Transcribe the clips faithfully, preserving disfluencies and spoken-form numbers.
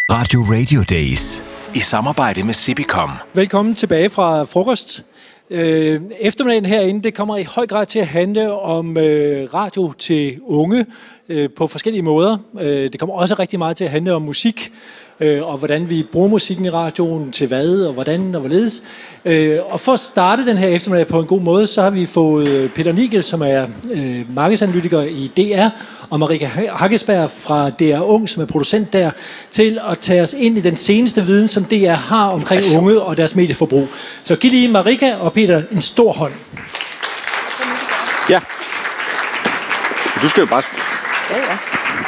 Radio Radio Days i samarbejde med Cibicom. Velkommen tilbage fra frokost. Øh, eftermiddagen herinde, det kommer i høj grad til at handle om øh, radio til unge øh, på forskellige måder. Øh, det kommer også rigtig meget til at handle om musik, øh, og hvordan vi bruger musikken i radioen, til hvad og hvordan og hvorledes. Øh, og for at starte den her eftermiddag på en god måde, så har vi fået Peter Nigel, som er øh, markedsanalytiker i D R, og Marika Hakkesberg fra D R Ung, som er producent der, til at tage os ind i den seneste viden, som D R har omkring unge og deres medieforbrug. Så giv lige Marika og Peter en stor hånd. Ja. Du skal jo bare... Ja, ja.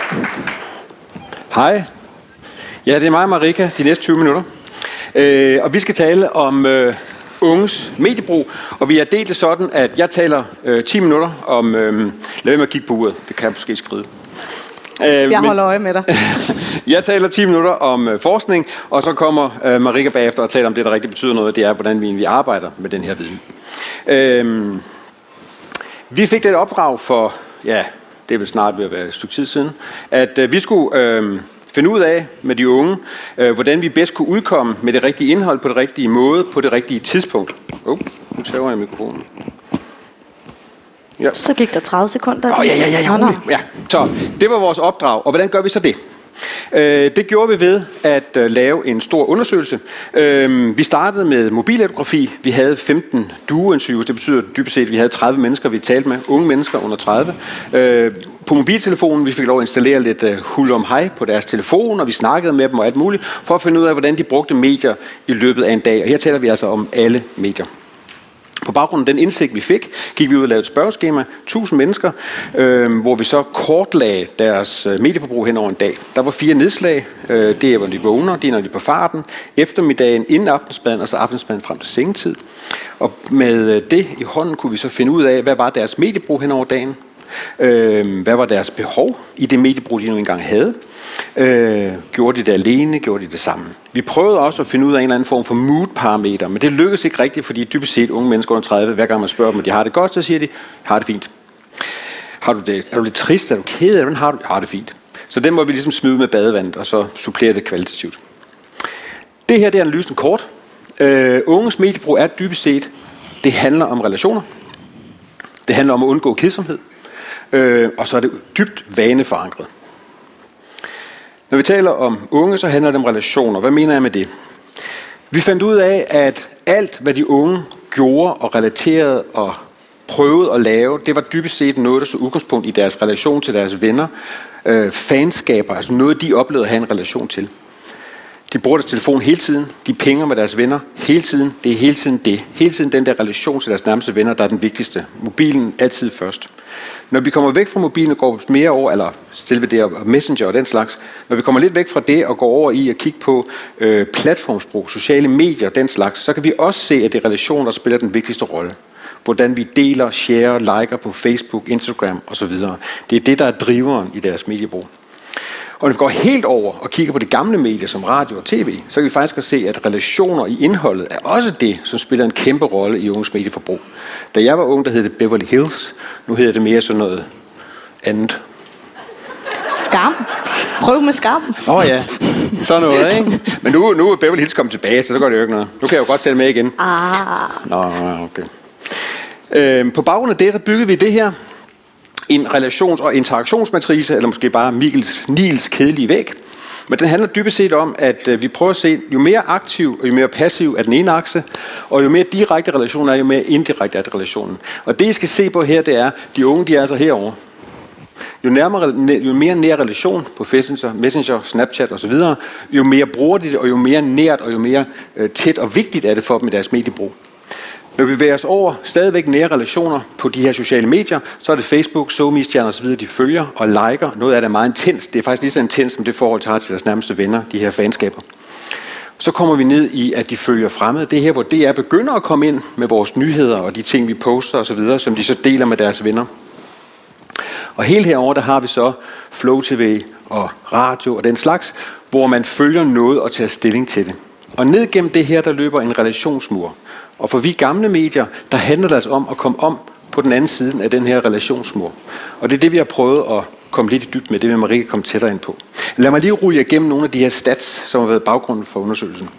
Hej. Ja, det er mig og Marika de næste tyve minutter. Øh, og vi skal tale om øh, unges mediebrug. Og vi har delt det sådan, at jeg taler øh, ti minutter om... Øh, lad være med at kigge på uret. Det kan jeg måske skrive. Øh, jeg holder øje med dig. Jeg taler ti minutter om øh, forskning, og så kommer øh, Marika bagefter og taler om det, der rigtig betyder noget. Det er, hvordan vi egentlig arbejder med den her viden. Øh, vi fik det et opdrag for... Ja, det er vel snart ved at være et stykke tid siden, at øh, vi skulle... Øh, finde ud af med de unge, øh, hvordan vi bedst kunne udkomme med det rigtige indhold på det rigtige måde, på det rigtige tidspunkt. Åh, oh, nu tager jeg mikrofonen. Ja. Så gik der tredive sekunder. Åh, oh, ja, ja, ja, ja, ja. Så det var vores opdrag, og hvordan gør vi så det? Øh, det gjorde vi ved at øh, lave en stor undersøgelse. Øh, vi startede med mobiletnografi. Vi havde femten duointerviews. Det betyder dybest set, at vi havde tredive mennesker, vi talte med. Unge mennesker under tredive. Øh, på mobiltelefonen, vi fik lov at installere lidt øh, hul om hej på deres telefon, og vi snakkede med dem og alt muligt, for at finde ud af, hvordan de brugte medier i løbet af en dag. Og her taler vi altså om alle medier. På baggrund af den indsigt, vi fik, gik vi ud og lavede et spørgeskema, tusind mennesker, øh, hvor vi så kortlagde deres øh, medieforbrug hen over en dag. Der var fire nedslag. Øh, det er, hvor de vågner, det er, når de er på farten, eftermiddagen, inden aftensmaden, og så aftensmaden frem til sengetid. Og med det i hånden kunne vi så finde ud af, hvad var deres medieforbrug hen over dagen. Øh, hvad var deres behov i det mediebrug, de nu engang havde. Øh, gjorde de det alene, gjorde de det sammen. Vi prøvede også at finde ud af en eller anden form for mood-parameter, men det lykkedes ikke rigtigt, fordi dybest set unge mennesker under tredive, hver gang man spørger dem, om de har det godt, så siger de, har det fint. Har du det? Er du lidt trist? Er du ked? Hvordan har du? Har det fint. Så den må vi ligesom smide med badevandet, og så supplere det kvalitativt. Det her det er analysen kort. Øh, unges mediebrug er dybest set, det handler om relationer. Det handler om at undgå kedsomhed. Øh, og så er det dybt vaneforankret. Når vi taler om unge, så handler det om relationer. Hvad mener jeg med det? Vi fandt ud af, at alt, hvad de unge gjorde og relaterede og prøvede at lave, det var dybest set noget, der så udgangspunkt i deres relation til deres venner, øh, fanskaber, altså noget, de oplevede at have en relation til. De bruger deres telefon hele tiden, de pinger med deres venner hele tiden, det er hele tiden det. Hele tiden den der relation til deres nærmeste venner, der er den vigtigste. Mobilen altid først. Når vi kommer væk fra mobilen og går mere over, eller selve det og Messenger og den slags, når vi kommer lidt væk fra det og går over i at kigge på øh, platformsbrug, sociale medier og den slags, så kan vi også se, at det er relationer, der spiller den vigtigste rolle. Hvordan vi deler, share, liker på Facebook, Instagram osv. Det er det, der er driveren i deres mediebrug. Og når vi går helt over og kigger på de gamle medier som radio og tv, så kan vi faktisk se, at relationer i indholdet er også det, som spiller en kæmpe rolle i unges medieforbrug. Da jeg var ung, der hed det Beverly Hills. Nu hedder det mere sådan noget andet. Skam. Prøv med skam. Åh oh, ja, sådan noget, ikke? Men nu, nu er Beverly Hills kommet tilbage, så så går det jo ikke noget. Nu kan jeg jo godt tage det med igen. Ah. Nå, okay. Øh, på baggrund af det, så byggede vi det her. En relations- og interaktionsmatrice, eller måske bare Mikkels Nils kedelige væg. Men den handler dybest set om, at vi prøver at se, jo mere aktiv og jo mere passiv er den ene akse, og jo mere direkte relation er, jo mere indirekte er det relationen. Og det, I skal se på her, det er, de unge, de er altså herovre. Jo, nærmere, jo mere nær relation på Messenger, Messenger Snapchat osv., jo mere bruger de det, og jo mere nært og jo mere øh, tæt og vigtigt er det for dem i deres mediebrug. Når vi bevæger os over stadigvæk nære relationer på de her sociale medier, så er det Facebook, SoMe-stjerner osv., de følger og liker. Noget af det er meget intens. Det er faktisk lige så intens, som det forhold, de har til deres nærmeste venner, de her fanskaber. Så kommer vi ned i, at de følger fremmede. Det er her, hvor D R begynder at komme ind med vores nyheder og de ting, vi poster osv., som de så deler med deres venner. Og helt herover der har vi så Flow T V og radio og den slags, hvor man følger noget og tager stilling til det. Og ned gennem det her, der løber en relationsmur. Og for vi gamle medier, der handler det altså om at komme om på den anden side af den her relationsmur. Og det er det, vi har prøvet at komme lidt i dybt med. Det vil Marie komme tættere ind på. Lad mig lige rulle igennem nogle af de her stats, som har været baggrunden for undersøgelsen.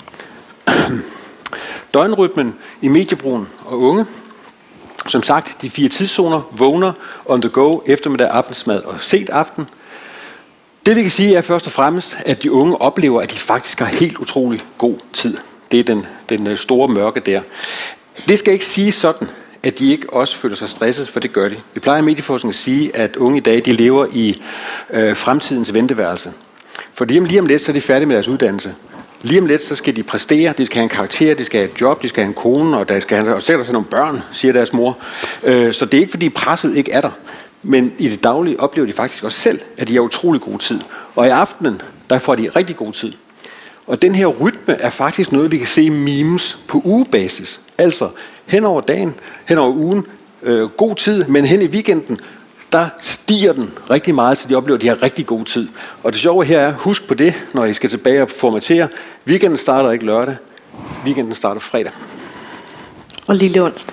Døgnrytmen i mediebrugen og unge. Som sagt, de fire tidszoner vågner on the go, eftermiddag, aftensmad og set aften. Det vi kan sige er først og fremmest, at de unge oplever, at de faktisk har helt utrolig god tid. Det er den, den store mørke der. Det skal ikke sige sådan, at de ikke også føler sig stresset, for det gør de. Vi plejer i medieforskning at sige, at unge i dag de lever i øh, fremtidens venteværelse. For lige om lidt, så er de færdige med deres uddannelse. Lige om lidt, så skal de præstere, de skal have en karakter, de skal have et job, de skal have en kone, og der skal have, og sikkert også nogle børn, siger deres mor. Øh, så det er ikke, fordi presset ikke er der. Men i det daglige oplever de faktisk også selv, at de har utrolig god tid. Og i aftenen, der får de rigtig god tid. Og den her rytme er faktisk noget, vi kan se i memes på ugebasis. Altså hen over dagen, hen over ugen, øh, god tid, men hen i weekenden, der stiger den rigtig meget, så de oplever, at de har rigtig god tid. Og det sjove her er, husk på det, når I skal tilbage og formatere. Weekenden starter ikke lørdag, weekenden starter fredag. Og lille onsdag.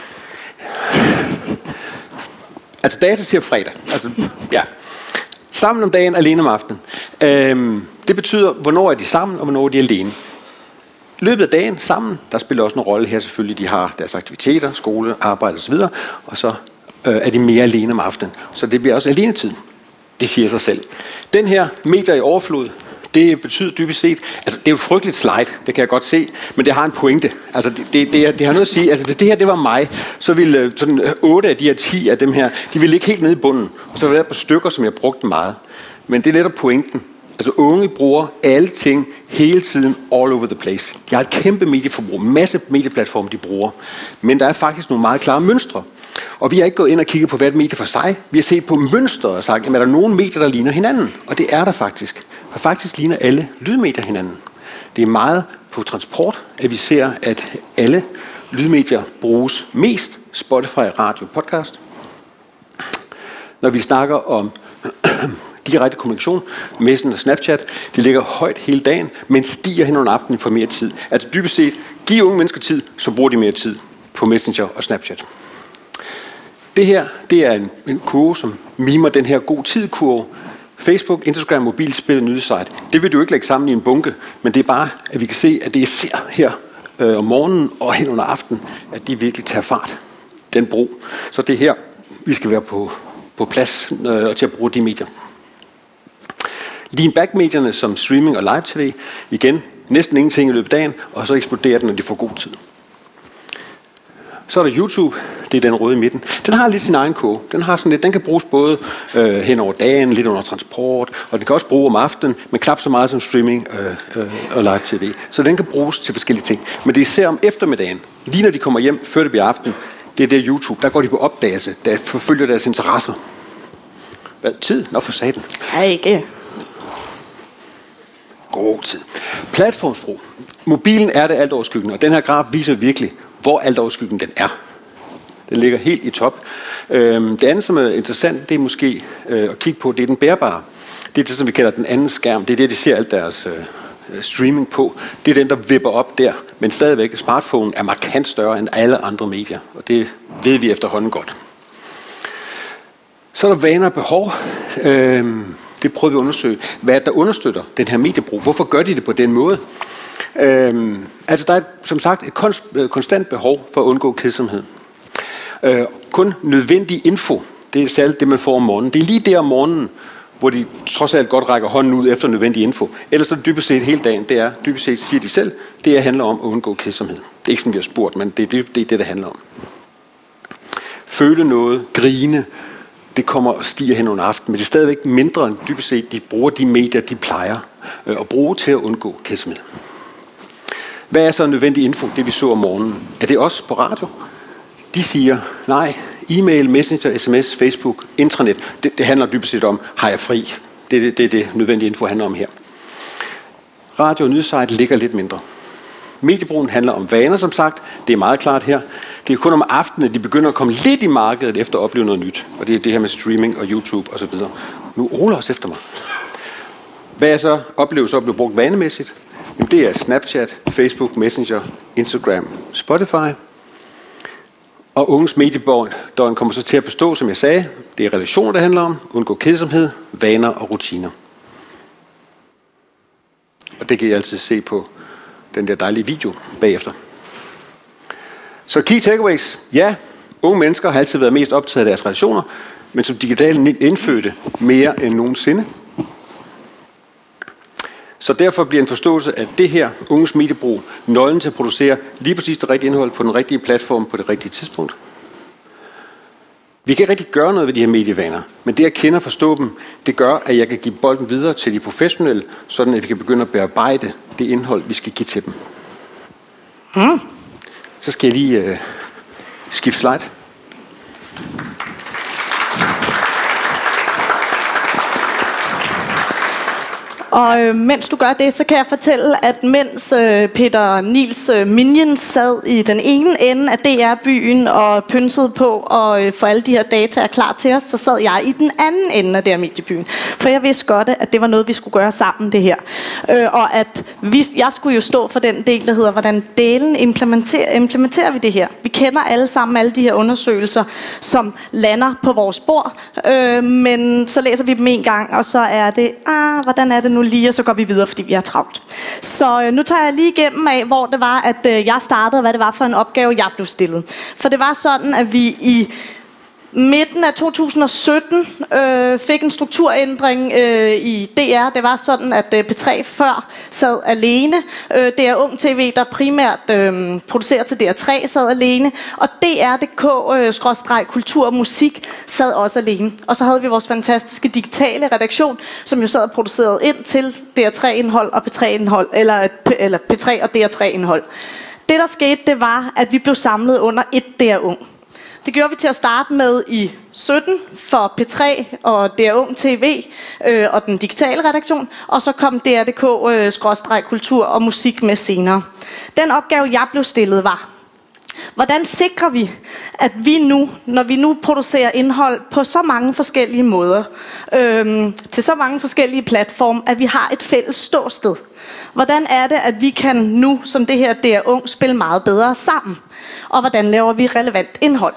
Altså data siger fredag. Altså, ja. Sammen om dagen, alene om aftenen. Øhm, det betyder, hvornår er de sammen, og hvornår er de alene. Løbet af dagen sammen, der spiller også en rolle her selvfølgelig. De har deres aktiviteter, skole, arbejde osv. Og så øh, er de mere alene om aftenen. Så det bliver også alenetid. Det siger sig selv. Den her medier i overflod, det betyder dybest set, altså det er jo et frygteligt slide, det kan jeg godt se, men det har en pointe. Altså det, det, det, det har noget at sige, altså hvis det her det var mig, så ville sådan otte af de her ti af dem her, de ville ligge helt nede i bunden, og så ville det være på stykker, som jeg brugte meget. Men det er netop pointen. Altså unge bruger alle ting hele tiden all over the place. De har et kæmpe medieforbrug, masse medieplatforme de bruger, men der er faktisk nogle meget klare mønstre. Og vi har ikke gået ind og kigget på hvert medie for sig. Vi har set på mønstre og sagt, at er der nogle medier, der ligner hinanden? Og det er der faktisk. For faktisk ligner alle lydmedier hinanden. Det er meget på transport, at vi ser, at alle lydmedier bruges mest. Spotify, radio, podcast. Når vi snakker om direkte kommunikation, Messenger og Snapchat, det ligger højt hele dagen, men stiger hen under aftenen for mere tid. Altså dybest set, giv unge mennesker tid, så bruger de mere tid på Messenger og Snapchat. Det her, det er en, en kurve, som mimer den her god tid-kurve. Facebook, Instagram, mobilspil, nyhedssite. Det vil du ikke lægge sammen i en bunke, men det er bare, at vi kan se, at det er især her øh, om morgenen og hen under aftenen, at de virkelig tager fart. Den brug. Så det er her, vi skal være på, på plads øh, og til at bruge de medier. Lean back-medierne som streaming og live-tv, igen, næsten ingenting i løbet af dagen, og så eksploderer den, når de får god tid. Så er der YouTube, det er den røde i midten. Den har lidt sin egen kurve. Den har sådan lidt, den kan bruges både øh, hen over dagen, lidt under transport, og den kan også bruge om aftenen, men knap så meget som streaming øh, øh, og live-tv. Så den kan bruges til forskellige ting. Men det er især om eftermiddagen, lige når de kommer hjem, før det bliver aften, det er der YouTube. Der går de på opdagelse, der forfølger deres interesser. Hvad? Tid? Nå for satan. Nej, ikke. God tid. Platformsbrug. Mobilen er det altoverskyggende, og den her graf viser virkelig, hvor altoverskyggende den er. Den ligger helt i top. Det andet, som er interessant, det er måske at kigge på, det er den bærbare. Det er det, som vi kalder den anden skærm. Det er det, de ser alt deres streaming på. Det er den, der vipper op der. Men stadigvæk, smartphone er markant større end alle andre medier, og det ved vi efterhånden godt. Så er der vaner og behov. Det prøver vi at undersøge. Hvad er det, der understøtter den her mediebrug? Hvorfor gør de det på den måde? Øhm, altså der er som sagt et konst, konstant behov for at undgå kedsomhed. Øh, kun nødvendig info, det er særligt det, man får om morgenen. Det er lige der om morgenen, hvor de trods alt godt rækker hånden ud efter nødvendig info. Ellers er det dybest set hele dagen. Det er dybest set, siger de selv, det handler om at undgå kedsomhed. Det er ikke sådan, vi har spurgt, men det er det, det, er det der handler om. Føle noget, grine, det kommer og stiger hen under aftenen, men det er stadigvæk mindre end dybest set, de bruger de medier, de plejer øh, at bruge til at undgå kedsomhed. Hvad er så nødvendig info, det vi så om morgenen? Er det også på radio? De siger, nej, e-mail, messenger, sms, Facebook, intranet, det, det handler dybest set om, har jeg fri? Det er det, det, det nødvendige info handler om her. Radio og nyhedssite ligger lidt mindre. Mediebrugen handler om vaner, som sagt. Det er meget klart her. Det er kun om aftenen, at de begynder at komme lidt i markedet efter at opleve noget nyt. Og det er det her med streaming og YouTube osv. Nu roler os efter mig. Hvad er så oplevelser at blive brugt vanemæssigt? Jamen, det er Snapchat, Facebook, Messenger, Instagram, Spotify. Og unges mediedøgn kommer så til at bestå, som jeg sagde, det er relationer, det handler om, undgå kedsomhed, vaner og rutiner. Og det kan I altid se på den der dejlige video bagefter. Så key takeaways. Ja, unge mennesker har altid været mest optaget af deres relationer, men som digitale indfødte mere end nogensinde. Så derfor bliver en forståelse af det her unges mediebrug nøglen til at producere lige præcis det rigtige indhold på den rigtige platform på det rigtige tidspunkt. Vi kan ikke rigtig gøre noget ved de her medievaner, men det at kende og forstå dem, det gør, at jeg kan give bolden videre til de professionelle, sådan at vi kan begynde at bearbejde det indhold, vi skal give til dem. Hmm. Så skal jeg lige øh, skifte slide. Og øh, mens du gør det, så kan jeg fortælle, at mens øh, Peter Niels øh, Minion sad i den ene ende af D R-byen og pynsede på og øh, få alle de her data klar til os, så sad jeg i den anden ende af D R-mediebyen. For jeg vidste godt, at det var noget, vi skulle gøre sammen, det her. Øh, og at vi, jeg skulle jo stå for den del, der hedder, hvordan delen implementerer, implementerer vi det her. Vi kender alle sammen alle de her undersøgelser, som lander på vores bord, øh, men så læser vi dem en gang, og så er det, ah, hvordan er det nu lige, og så går vi videre, fordi vi har travlt. Så øh, nu tager jeg lige igennem af, hvor det var, at øh, jeg startede, og hvad det var for en opgave, jeg blev stillet. For det var sådan, at vi i midten af to tusind og sytten øh, fik en strukturændring øh, i D R. Det var sådan, at øh, P tre før sad alene. Øh, D R Ung T V, der primært øh, producerer til D R tre, sad alene. Og D R punktum d k kultur og musik sad også alene. Og så havde vi vores fantastiske digitale redaktion, som jo sad og producerede ind til D R tre-indhold og P tre-indhold, eller, eller P tre og D R tre-indhold. Det, der skete, det var, at vi blev samlet under et D R Ung. Det gjorde vi til at starte med i sytten for P tre og D R Ung T V øh, og den digitale redaktion, og så kom D R punktum d k kultur og musik med senere. Den opgave, jeg blev stillet, var, hvordan sikrer vi, at vi nu, når vi nu producerer indhold på så mange forskellige måder, øh, til så mange forskellige platforme, at vi har et fælles ståsted? Hvordan er det, at vi kan nu, som det her D R Ung, spille meget bedre sammen? Og hvordan laver vi relevant indhold?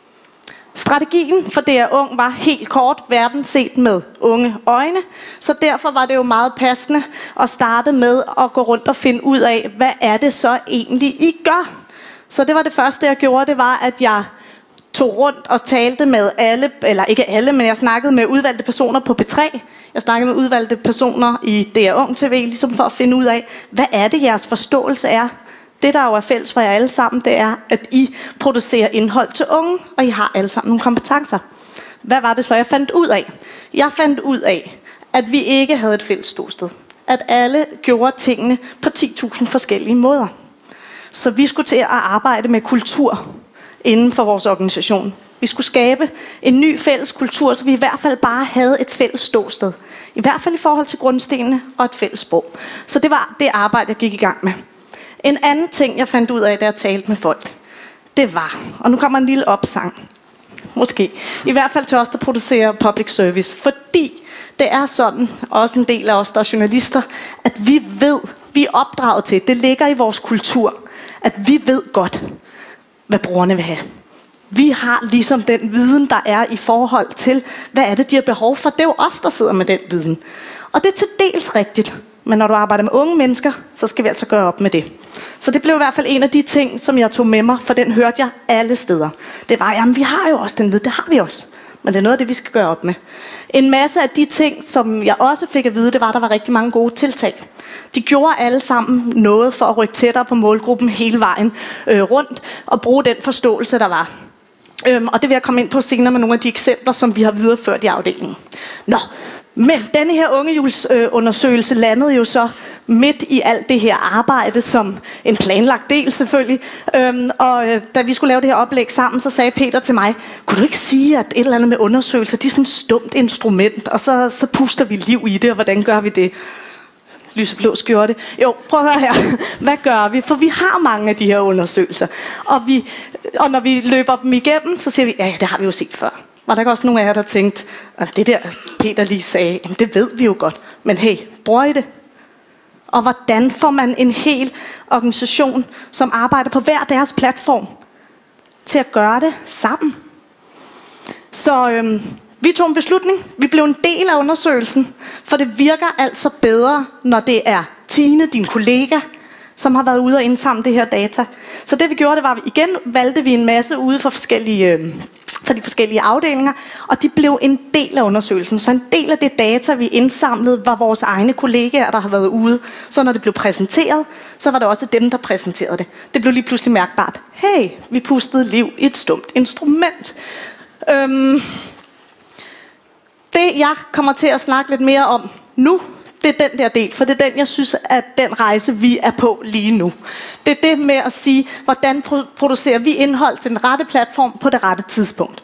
Strategien for D R Ung var helt kort verden set med unge øjne, så derfor var det jo meget passende at starte med at gå rundt og finde ud af, hvad er det så egentlig, I gør? Så det var det første, jeg gjorde, det var, at jeg tog rundt og talte med alle, eller ikke alle, men jeg snakkede med udvalgte personer på P tre. Jeg snakkede med udvalgte personer i D R Ung T V, ligesom for at finde ud af, hvad er det, jeres forståelse er? Det, der jo er fælles for jer alle sammen, det er, at I producerer indhold til unge, og I har alle sammen nogle kompetencer. Hvad var det så, jeg fandt ud af? Jeg fandt ud af, at vi ikke havde et fælles ståsted. At alle gjorde tingene på ti tusind forskellige måder. Så vi skulle til at arbejde med kultur inden for vores organisation. Vi skulle skabe en ny fælles kultur, så vi i hvert fald bare havde et fælles ståsted. I hvert fald i forhold til grundstenene og et fælles sprog. Så det var det arbejde, jeg gik i gang med. En anden ting, jeg fandt ud af, da jeg talte med folk, det var, og nu kommer en lille opsang, måske, i hvert fald til os, der producerer public service, fordi det er sådan, også en del af os, der er journalister, at vi ved, vi er opdraget til, det ligger i vores kultur, at vi ved godt, hvad brugerne vil have. Vi har ligesom den viden, der er i forhold til, hvad er det, de har behov for. Det er jo os, der sidder med den viden. Og det er til dels rigtigt. Men når du arbejder med unge mennesker, så skal vi altså gøre op med det. Så det blev i hvert fald en af de ting, som jeg tog med mig, for den hørte jeg alle steder. Det var, jamen vi har jo også den viden, det har vi også. Men det er noget af det, vi skal gøre op med. En masse af de ting, som jeg også fik at vide, det var, at der var rigtig mange gode tiltag. De gjorde alle sammen noget for at rykke tættere på målgruppen hele vejen øh, rundt, og bruge den forståelse, der var. Øhm, og det vil jeg komme ind på senere med nogle af de eksempler, som vi har videreført i afdelingen. Nå, men denne her ungehjulsundersøgelse øh, landede jo så midt i alt det her arbejde, som en planlagt del selvfølgelig. Øhm, og øh, da vi skulle lave det her oplæg sammen, så sagde Peter til mig, kunne du ikke sige, at et eller andet med undersøgelser, det er sådan et stumt instrument, og så, så puster vi liv i det, og hvordan gør vi det? Lyseblå skjorte. Jo, prøv at høre her. Hvad gør vi? For vi har mange af de her undersøgelser. Og, vi, og når vi løber dem igennem, så siger vi, ja, det har vi jo set før. Var der ikke også nogle af jer, der tænkte, at det der Peter lige sagde, jamen det ved vi jo godt. Men hey, bruger I det? Og hvordan får man en hel organisation, som arbejder på hver deres platform, til at gøre det sammen. Så øhm, vi tog en beslutning. Vi blev en del af undersøgelsen, for det virker altså bedre, når det er Tine, din kollega, som har været ude og indsamle det her data. Så det vi gjorde, det var, at igen valgte vi en masse ude for forskellige, øh, for de forskellige afdelinger, og de blev en del af undersøgelsen. Så en del af det data, vi indsamlede, var vores egne kollegaer, der har været ude. Så når det blev præsenteret, så var det også dem, der præsenterede det. Det blev lige pludselig mærkbart. Hey, vi pustede liv i et stumt instrument. Øhm, det jeg kommer til at snakke lidt mere om nu, det er den der del, for det er den, jeg synes, at den rejse, vi er på lige nu. Det er det med at sige, hvordan producerer vi indhold til den rette platform på det rette tidspunkt.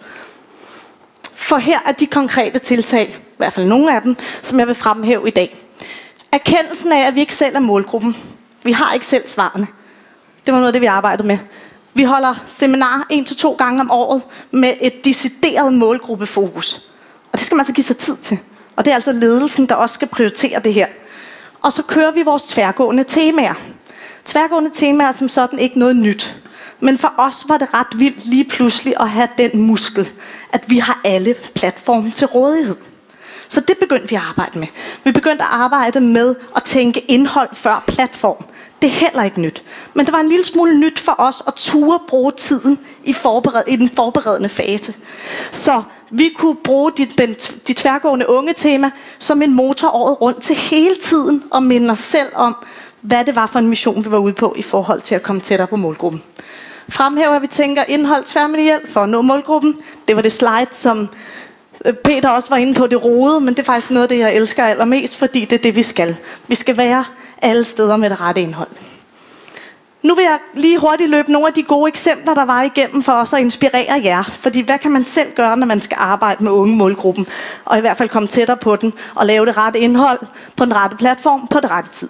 For her er de konkrete tiltag, i hvert fald nogle af dem, som jeg vil fremhæve i dag. Erkendelsen af, at vi ikke selv er målgruppen. Vi har ikke selv svarene. Det var noget af det, vi arbejdede med. Vi holder seminarer en til to gange om året med et decideret målgruppefokus. Og det skal man altså give sig tid til. Og det er altså ledelsen, der også skal prioritere det her. Og så kører vi vores tværgående temaer. Tværgående temaer er som sådan ikke noget nyt. Men for os var det ret vildt lige pludselig at have den muskel, at vi har alle platforme til rådighed. Så det begyndte vi at arbejde med. Vi begyndte at arbejde med at tænke indhold før platform. Det er heller ikke nyt. Men det var en lille smule nyt for os at ture bruge tiden i, forbered- i den forberedende fase. Så vi kunne bruge de, den, de tværgående unge tema som en motor året rundt til hele tiden og minde os selv om, hvad det var for en mission, vi var ude på i forhold til at komme tættere på målgruppen. Fremhæver, at vi tænker indhold tværmedielt for at nå målgruppen. Det var det slide, som Peter også var inde på, det rode, men det er faktisk noget af det, jeg elsker allermest, fordi det er det, vi skal. Vi skal være alle steder med det rette indhold. Nu vil jeg lige hurtigt løbe nogle af de gode eksempler, der var igennem for os at inspirere jer. Fordi hvad kan man selv gøre, når man skal arbejde med unge målgruppen? Og i hvert fald komme tættere på den og lave det rette indhold på den rette platform på det rette tid.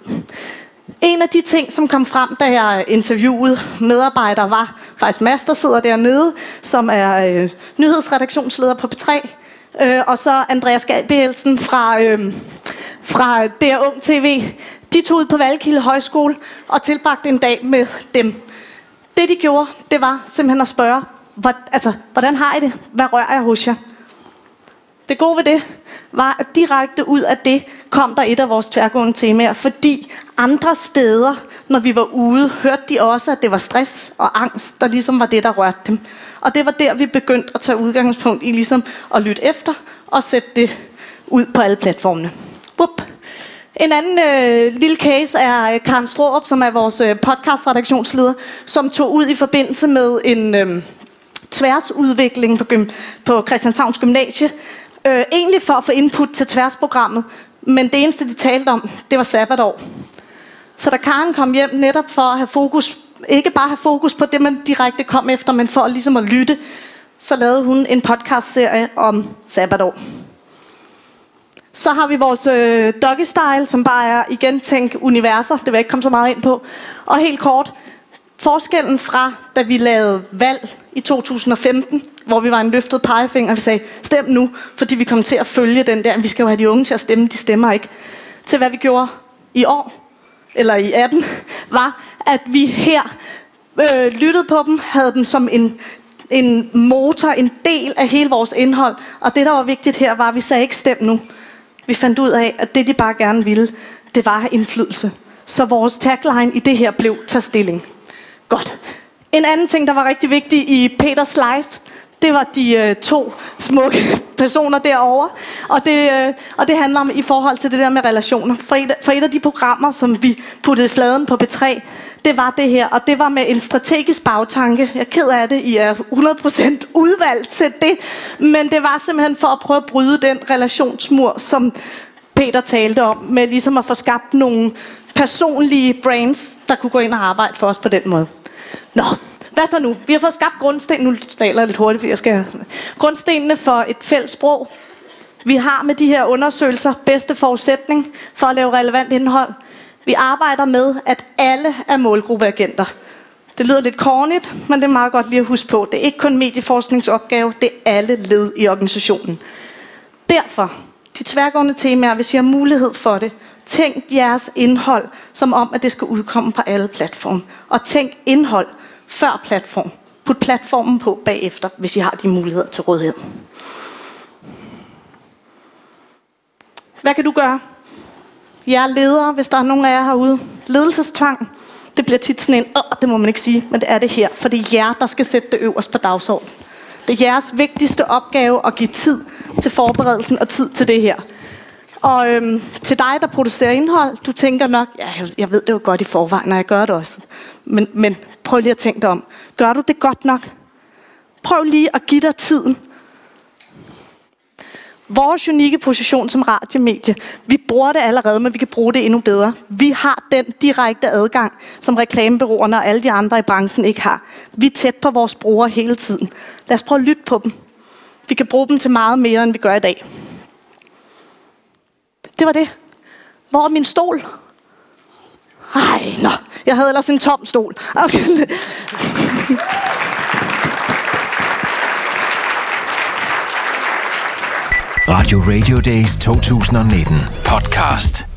En af de ting, som kom frem, da jeg interviewede medarbejdere, var faktisk Mads, der sidder dernede, som er øh, nyhedsredaktionsleder på P tre. Øh, og så Andreas Gabrielsen fra, øh, fra D R Ung T V. De tog ud på Vallekilde Højskole og tilbragte en dag med dem. Det de gjorde, det var simpelthen at spørge, hvor, altså, hvordan har I det? Hvad rører jeg hos jer? Det gode ved det var, at direkte ud af det kom der et af vores tværgående temaer, fordi andre steder, når vi var ude, hørte de også, at det var stress og angst, der ligesom var det, der rørte dem. Og det var der, vi begyndte at tage udgangspunkt i ligesom at lytte efter og sætte det ud på alle platformene. Bup. En anden øh, lille case er Karen Straarup, som er vores øh, podcast-redaktionsleder, som tog ud i forbindelse med en øh, tværsudvikling på, gym- på Christianshavns Gymnasie. Øh, egentlig for at få input til tværsprogrammet, men det eneste, de talte om, det var sabbatår. Så da Karen kom hjem netop for at have fokus, ikke bare have fokus på det, man direkte kom efter, men for ligesom at lytte, så lavede hun en podcastserie om sabbatår. Så har vi vores øh, Doggy Style, som bare er igen tænk universer. Det vil jeg ikke komme så meget ind på. Og helt kort, forskellen fra, da vi lavede valg i to tusind og femten, hvor vi var en løftet pegefinger, og vi sagde, stem nu, fordi vi kom til at følge den der, vi skal jo have de unge til at stemme, de stemmer ikke. Til hvad vi gjorde i år, eller i atten, var, at vi her øh, lyttede på dem, havde dem som en, en motor, en del af hele vores indhold. Og det, der var vigtigt her, var, at vi sagde ikke stem nu. Vi fandt ud af, at det, de bare gerne ville, det var indflydelse. Så vores tagline i det her blev, tag stilling. Godt. En anden ting, der var rigtig vigtig i Peters slides, det var de øh, to smukke personer derovre. Og det, øh, og det handler om i forhold til det der med relationer. For et, for et af de programmer, som vi puttede i fladen på P tre, det var det her. Og det var med en strategisk bagtanke. Jeg er ked af det, I er hundrede procent udvalgt til det. Men det var simpelthen for at prøve at bryde den relationsmur, som Peter talte om. Med ligesom at få skabt nogle personlige brains, der kunne gå ind og arbejde for os på den måde. Nå, hvad så nu? Vi har fået skabt grundsten. Nu taler jeg lidt hurtigt, for jeg skal... Grundstenene for et fælles sprog. Vi har med de her undersøgelser bedste forudsætning for at lave relevant indhold. Vi arbejder med, at alle er målgruppeagenter. Det lyder lidt cornyt, men det er meget godt lige at huske på. Det er ikke kun medieforskningsopgave, det er alle led i organisationen. Derfor, de tværgående temaer, hvis I har mulighed for det, tænk jeres indhold som om, at det skal udkomme på alle platforme. Og tænk indhold før platform. Put platformen på bagefter, hvis I har de muligheder til rådighed. Hvad kan du gøre? Jeg er ledere, hvis der er nogen af jer herude. Ledelsestvang. Det bliver tit sådan en, åh, det må man ikke sige, men det er det her. For det er jer, der skal sætte det øverst på dagsordenen. Det er jeres vigtigste opgave at give tid til forberedelsen og tid til det her. Og øhm, til dig, der producerer indhold, du tænker nok, ja, jeg ved det jo godt i forvejen, og jeg gør det også. Men, men prøv lige at tænke dig om. Gør du det godt nok? Prøv lige at give dig tiden. Vores unikke position som radiomedie, vi bruger det allerede, men vi kan bruge det endnu bedre. Vi har den direkte adgang, som reklamebureauerne og alle de andre i branchen ikke har. Vi er tæt på vores brugere hele tiden. Lad os prøve at lytte på dem. Vi kan bruge dem til meget mere, end vi gør i dag. Det var det. Hvor er min stol? Ej, nå. Jeg havde ellers en tom stol. Okay. Radio Radio Days to tusind nitten podcast.